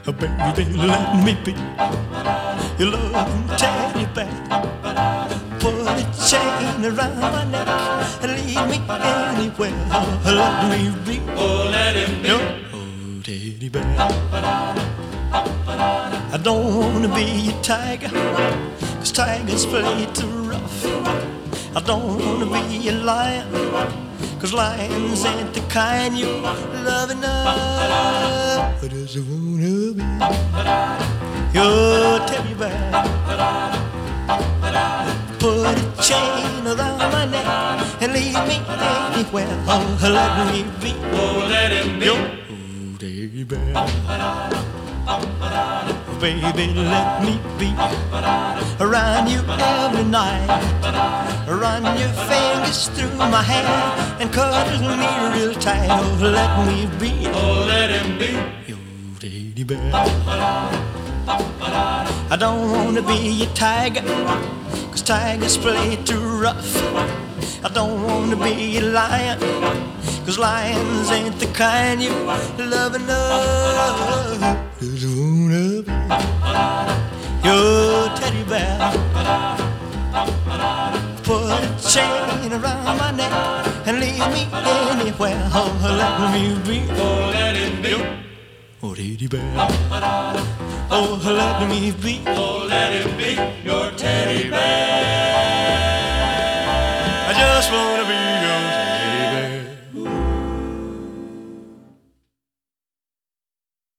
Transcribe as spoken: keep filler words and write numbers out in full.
Baby, let me be your loving teddy bear. Put a chain around my neck and lead me anywhere. Let me be, Oh, let him be your old teddy bear. I don't wanna be a tiger, 'cause tigers play too rough. I don't wanna be a lion, 'cause lions ain't the kind you love enough. I just wanna be your teddy bear. Put a chain around my neck and lead me anywhere. Oh, let me be, Oh, let him be your old teddy bear. Baby, let me be around you every night. Run your fingers through my hair and cuddle me real tight. Oh, let me be, Oh, let him be your teddy bear. I don't wanna be a tiger, 'cause tigers play too rough. I don't wanna be a lion, 'cause lions ain't the kind you love enough. Just wanna be your teddy bear. Put a chain around my neck and lead me anywhere. Oh, let me be, Oh, let him be oh, teddy bear. Oh, let me be, Oh, let him be your teddy bear.